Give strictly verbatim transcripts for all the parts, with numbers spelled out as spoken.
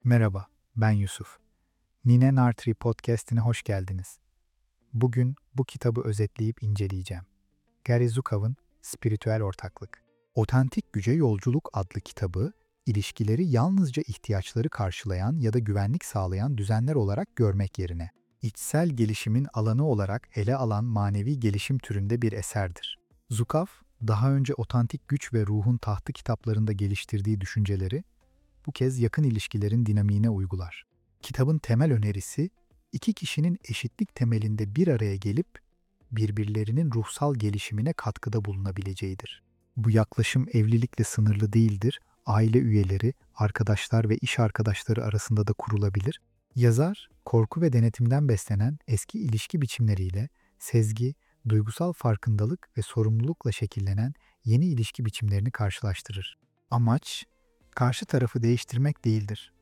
Merhaba, ben Yusuf. Nine Nartri Podcast'ine hoş geldiniz. Bugün bu kitabı özetleyip inceleyeceğim. Gary Zukav'ın Spiritüel Ortaklık. Otantik Güce Yolculuk adlı kitabı, ilişkileri yalnızca ihtiyaçları karşılayan ya da güvenlik sağlayan düzenler olarak görmek yerine, içsel gelişimin alanı olarak ele alan manevi gelişim türünde bir eserdir. Zukav, daha önce Otantik Güç ve Ruhun Tahtı kitaplarında geliştirdiği düşünceleri, bu kez yakın ilişkilerin dinamiğine uygular. Kitabın temel önerisi, iki kişinin eşitlik temelinde bir araya gelip birbirlerinin ruhsal gelişimine katkıda bulunabileceğidir. Bu yaklaşım evlilikle sınırlı değildir, aile üyeleri, arkadaşlar ve iş arkadaşları arasında da kurulabilir. Yazar, korku ve denetimden beslenen eski ilişki biçimleriyle sezgi, duygusal farkındalık ve sorumlulukla şekillenen yeni ilişki biçimlerini karşılaştırır. Amaç, karşı tarafı değiştirmek değildir.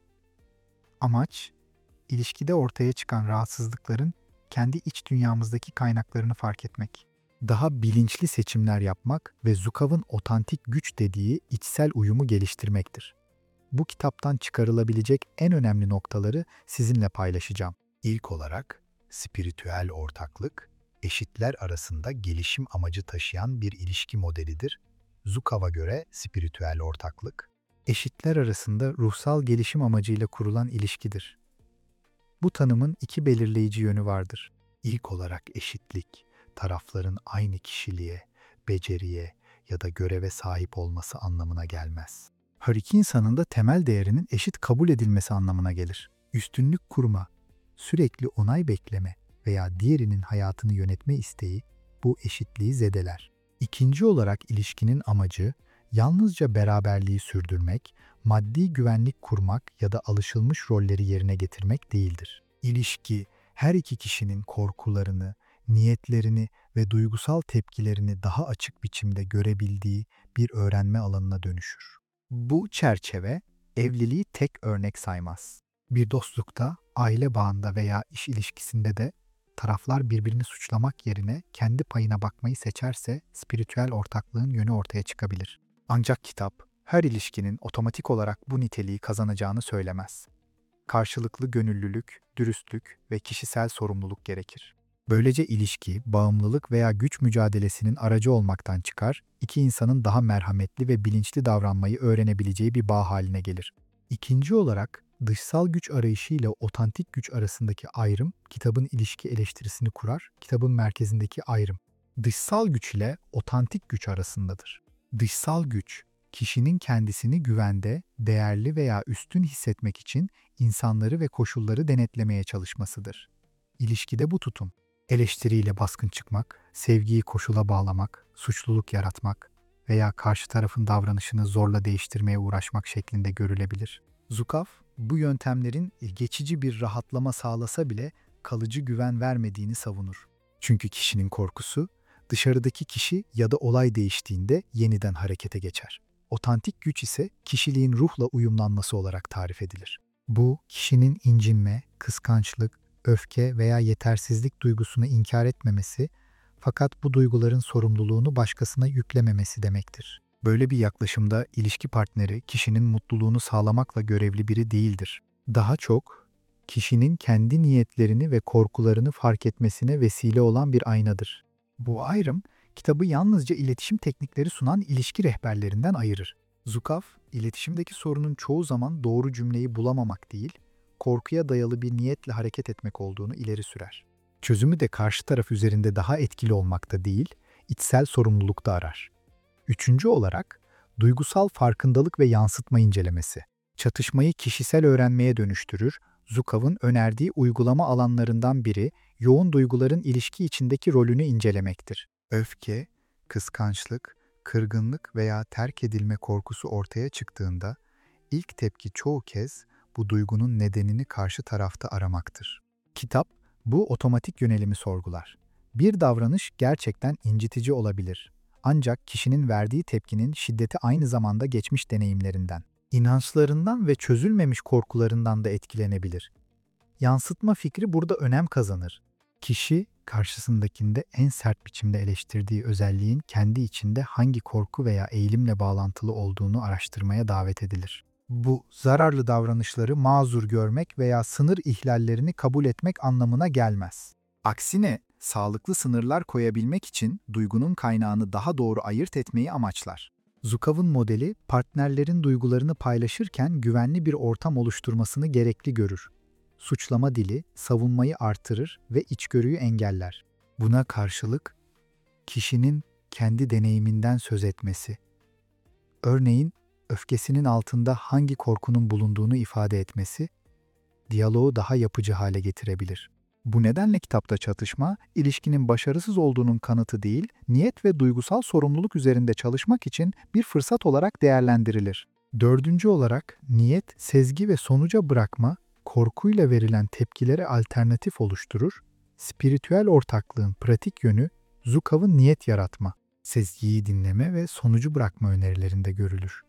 Amaç, ilişkide ortaya çıkan rahatsızlıkların kendi iç dünyamızdaki kaynaklarını fark etmek. Daha bilinçli seçimler yapmak ve Zukav'ın otantik güç dediği içsel uyumu geliştirmektir. Bu kitaptan çıkarılabilecek en önemli noktaları sizinle paylaşacağım. İlk olarak, spiritüel ortaklık, eşitler arasında gelişim amacı taşıyan bir ilişki modelidir. Zukav'a göre spiritüel ortaklık, eşitler arasında ruhsal gelişim amacıyla kurulan ilişkidir. Bu tanımın iki belirleyici yönü vardır. İlk olarak eşitlik, tarafların aynı kişiliğe, beceriye ya da göreve sahip olması anlamına gelmez. Her iki insanın da temel değerinin eşit kabul edilmesi anlamına gelir. Üstünlük kurma, sürekli onay bekleme veya diğerinin hayatını yönetme isteği bu eşitliği zedeler. İkinci olarak ilişkinin amacı, yalnızca beraberliği sürdürmek, maddi güvenlik kurmak ya da alışılmış rolleri yerine getirmek değildir. İlişki, her iki kişinin korkularını, niyetlerini ve duygusal tepkilerini daha açık biçimde görebildiği bir öğrenme alanına dönüşür. Bu çerçeve, evliliği tek örnek saymaz. Bir dostlukta, aile bağında veya iş ilişkisinde de taraflar birbirini suçlamak yerine kendi payına bakmayı seçerse spiritüel ortaklığın yönü ortaya çıkabilir. Ancak kitap, her ilişkinin otomatik olarak bu niteliği kazanacağını söylemez. Karşılıklı gönüllülük, dürüstlük ve kişisel sorumluluk gerekir. Böylece ilişki, bağımlılık veya güç mücadelesinin aracı olmaktan çıkar, iki insanın daha merhametli ve bilinçli davranmayı öğrenebileceği bir bağ haline gelir. İkinci olarak, dışsal güç arayışı ile otantik güç arasındaki ayrım, kitabın ilişki eleştirisini kurar, kitabın merkezindeki ayrım. Dışsal güç ile otantik güç arasındadır. Dışsal güç, kişinin kendisini güvende, değerli veya üstün hissetmek için insanları ve koşulları denetlemeye çalışmasıdır. İlişkide bu tutum, eleştiriyle baskın çıkmak, sevgiyi koşula bağlamak, suçluluk yaratmak veya karşı tarafın davranışını zorla değiştirmeye uğraşmak şeklinde görülebilir. Zukav, bu yöntemlerin geçici bir rahatlama sağlasa bile kalıcı güven vermediğini savunur. Çünkü kişinin korkusu, dışarıdaki kişi ya da olay değiştiğinde yeniden harekete geçer. Otantik güç ise kişiliğin ruhla uyumlanması olarak tarif edilir. Bu, kişinin incinme, kıskançlık, öfke veya yetersizlik duygusunu inkar etmemesi, fakat bu duyguların sorumluluğunu başkasına yüklememesi demektir. Böyle bir yaklaşımda ilişki partneri kişinin mutluluğunu sağlamakla görevli biri değildir. Daha çok, kişinin kendi niyetlerini ve korkularını fark etmesine vesile olan bir aynadır. Bu ayrım, kitabı yalnızca iletişim teknikleri sunan ilişki rehberlerinden ayırır. Zukav, iletişimdeki sorunun çoğu zaman doğru cümleyi bulamamak değil, korkuya dayalı bir niyetle hareket etmek olduğunu ileri sürer. Çözümü de karşı taraf üzerinde daha etkili olmakta değil, içsel sorumlulukta arar. Üçüncü olarak, duygusal farkındalık ve yansıtma incelemesi. Çatışmayı kişisel öğrenmeye dönüştürür, Zukav'ın önerdiği uygulama alanlarından biri, yoğun duyguların ilişki içindeki rolünü incelemektir. Öfke, kıskançlık, kırgınlık veya terk edilme korkusu ortaya çıktığında, ilk tepki çoğu kez bu duygunun nedenini karşı tarafta aramaktır. Kitap, bu otomatik yönelimi sorgular. Bir davranış gerçekten incitici olabilir. Ancak kişinin verdiği tepkinin şiddeti aynı zamanda geçmiş deneyimlerinden, inançlarından ve çözülmemiş korkularından da etkilenebilir. Yansıtma fikri burada önem kazanır. Kişi, karşısındakinde en sert biçimde eleştirdiği özelliğin kendi içinde hangi korku veya eğilimle bağlantılı olduğunu araştırmaya davet edilir. Bu, zararlı davranışları mazur görmek veya sınır ihlallerini kabul etmek anlamına gelmez. Aksine, sağlıklı sınırlar koyabilmek için duygunun kaynağını daha doğru ayırt etmeyi amaçlar. Zukav'ın modeli, partnerlerin duygularını paylaşırken güvenli bir ortam oluşturmasını gerekli görür. Suçlama dili, savunmayı artırır ve içgörüyü engeller. Buna karşılık, kişinin kendi deneyiminden söz etmesi, örneğin öfkesinin altında hangi korkunun bulunduğunu ifade etmesi, diyaloğu daha yapıcı hale getirebilir. Bu nedenle kitapta çatışma, ilişkinin başarısız olduğunun kanıtı değil, niyet ve duygusal sorumluluk üzerinde çalışmak için bir fırsat olarak değerlendirilir. Dördüncü olarak, niyet, sezgi ve sonuca bırakma, korkuyla verilen tepkilere alternatif oluşturur, spiritüel ortaklığın pratik yönü, Zukav'ın niyet yaratma, sezgiyi dinleme ve sonucu bırakma önerilerinde görülür.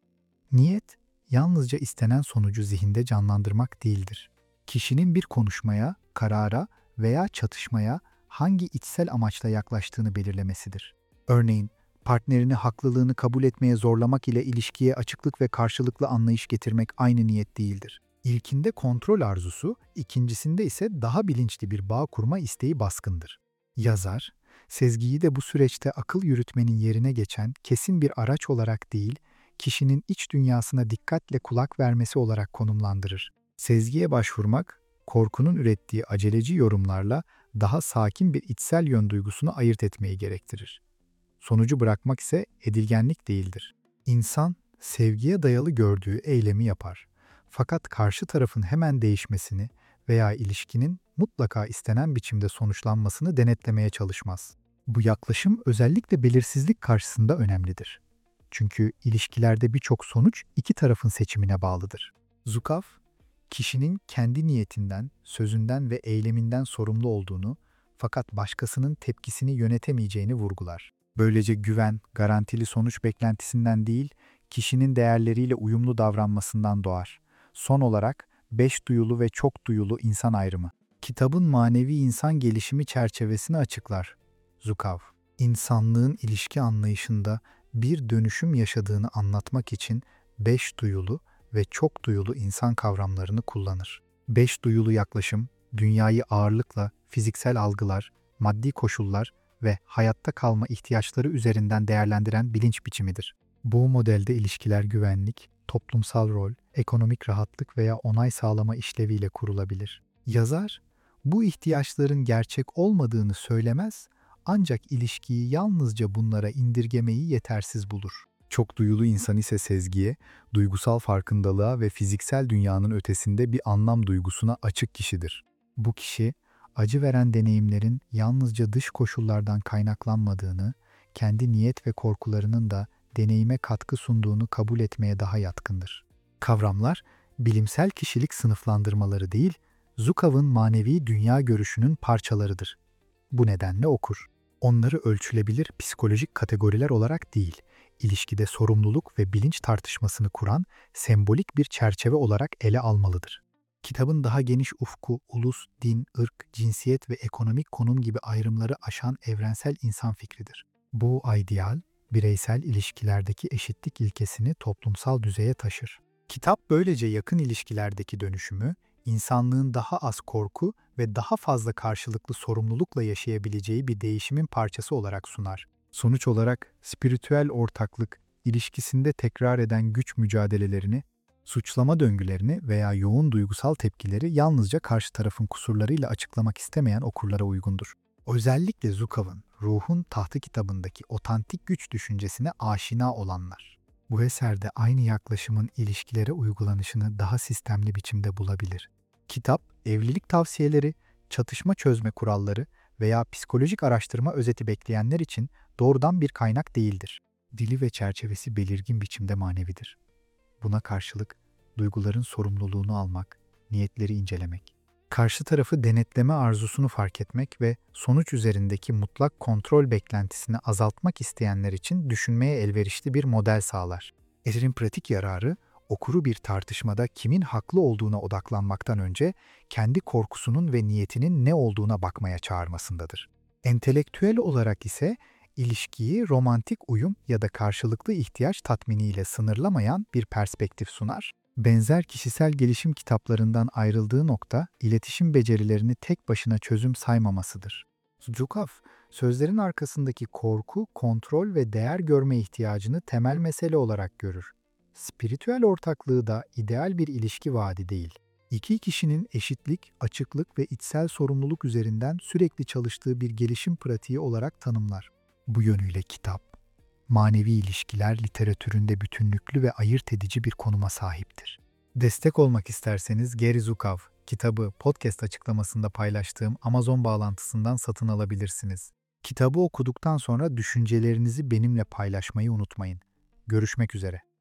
Niyet, yalnızca istenen sonucu zihinde canlandırmak değildir. Kişinin bir konuşmaya, karara veya çatışmaya hangi içsel amaçla yaklaştığını belirlemesidir. Örneğin, partnerini haklılığını kabul etmeye zorlamak ile ilişkiye açıklık ve karşılıklı anlayış getirmek aynı niyet değildir. İlkinde kontrol arzusu, ikincisinde ise daha bilinçli bir bağ kurma isteği baskındır. Yazar, sezgiyi de bu süreçte akıl yürütmenin yerine geçen kesin bir araç olarak değil, kişinin iç dünyasına dikkatle kulak vermesi olarak konumlandırır. Sezgiye başvurmak, korkunun ürettiği aceleci yorumlarla daha sakin bir içsel yön duygusunu ayırt etmeyi gerektirir. Sonucu bırakmak ise edilgenlik değildir. İnsan, sevgiye dayalı gördüğü eylemi yapar. Fakat karşı tarafın hemen değişmesini veya ilişkinin mutlaka istenen biçimde sonuçlanmasını denetlemeye çalışmaz. Bu yaklaşım özellikle belirsizlik karşısında önemlidir. Çünkü ilişkilerde birçok sonuç iki tarafın seçimine bağlıdır. Zukav, kişinin kendi niyetinden, sözünden ve eyleminden sorumlu olduğunu, fakat başkasının tepkisini yönetemeyeceğini vurgular. Böylece güven, garantili sonuç beklentisinden değil, kişinin değerleriyle uyumlu davranmasından doğar. Son olarak, beş duyulu ve çok duyulu insan ayrımı. Kitabın manevi insan gelişimi çerçevesini açıklar. Zukav, insanlığın ilişki anlayışında bir dönüşüm yaşadığını anlatmak için beş duyulu ve çok duyulu insan kavramlarını kullanır. Beş duyulu yaklaşım, dünyayı ağırlıkla fiziksel algılar, maddi koşullar ve hayatta kalma ihtiyaçları üzerinden değerlendiren bilinç biçimidir. Bu modelde ilişkiler güvenlik, toplumsal rol, ekonomik rahatlık veya onay sağlama işleviyle kurulabilir. Yazar, bu ihtiyaçların gerçek olmadığını söylemez, ancak ilişkiyi yalnızca bunlara indirgemeyi yetersiz bulur. Çok duyulu insan ise sezgiye, duygusal farkındalığa ve fiziksel dünyanın ötesinde bir anlam duygusuna açık kişidir. Bu kişi, acı veren deneyimlerin yalnızca dış koşullardan kaynaklanmadığını, kendi niyet ve korkularının da deneyime katkı sunduğunu kabul etmeye daha yatkındır. Kavramlar, bilimsel kişilik sınıflandırmaları değil, Zukav'ın manevi dünya görüşünün parçalarıdır. Bu nedenle okur. Onları ölçülebilir psikolojik kategoriler olarak değil, ilişkide sorumluluk ve bilinç tartışmasını kuran sembolik bir çerçeve olarak ele almalıdır. Kitabın daha geniş ufku, ulus, din, ırk, cinsiyet ve ekonomik konum gibi ayrımları aşan evrensel insan fikridir. Bu ideal, bireysel ilişkilerdeki eşitlik ilkesini toplumsal düzeye taşır. Kitap böylece yakın ilişkilerdeki dönüşümü, insanlığın daha az korku ve daha fazla karşılıklı sorumlulukla yaşayabileceği bir değişimin parçası olarak sunar. Sonuç olarak spiritüel ortaklık, ilişkisinde tekrar eden güç mücadelelerini, suçlama döngülerini veya yoğun duygusal tepkileri yalnızca karşı tarafın kusurlarıyla açıklamak istemeyen okurlara uygundur. Özellikle Zukav'ın Ruhun Tahtı kitabındaki otantik güç düşüncesine aşina olanlar, bu eserde aynı yaklaşımın ilişkilere uygulanışını daha sistemli biçimde bulabilir. Kitap, evlilik tavsiyeleri, çatışma çözme kuralları veya psikolojik araştırma özeti bekleyenler için doğrudan bir kaynak değildir. Dili ve çerçevesi belirgin biçimde manevidir. Buna karşılık, duyguların sorumluluğunu almak, niyetleri incelemek, karşı tarafı denetleme arzusunu fark etmek ve sonuç üzerindeki mutlak kontrol beklentisini azaltmak isteyenler için düşünmeye elverişli bir model sağlar. Eserin pratik yararı, okuru bir tartışmada kimin haklı olduğuna odaklanmaktan önce kendi korkusunun ve niyetinin ne olduğuna bakmaya çağırmasındadır. Entelektüel olarak ise ilişkiyi romantik uyum ya da karşılıklı ihtiyaç tatminiyle sınırlamayan bir perspektif sunar. Benzer kişisel gelişim kitaplarından ayrıldığı nokta, iletişim becerilerini tek başına çözüm saymamasıdır. Zukov, sözlerin arkasındaki korku, kontrol ve değer görme ihtiyacını temel mesele olarak görür. Spiritüel ortaklığı da ideal bir ilişki vaadi değil. İki kişinin eşitlik, açıklık ve içsel sorumluluk üzerinden sürekli çalıştığı bir gelişim pratiği olarak tanımlar. Bu yönüyle kitap, manevi ilişkiler literatüründe bütünlüklü ve ayırt edici bir konuma sahiptir. Destek olmak isterseniz Gary Zukav kitabı podcast açıklamasında paylaştığım Amazon bağlantısından satın alabilirsiniz. Kitabı okuduktan sonra düşüncelerinizi benimle paylaşmayı unutmayın. Görüşmek üzere.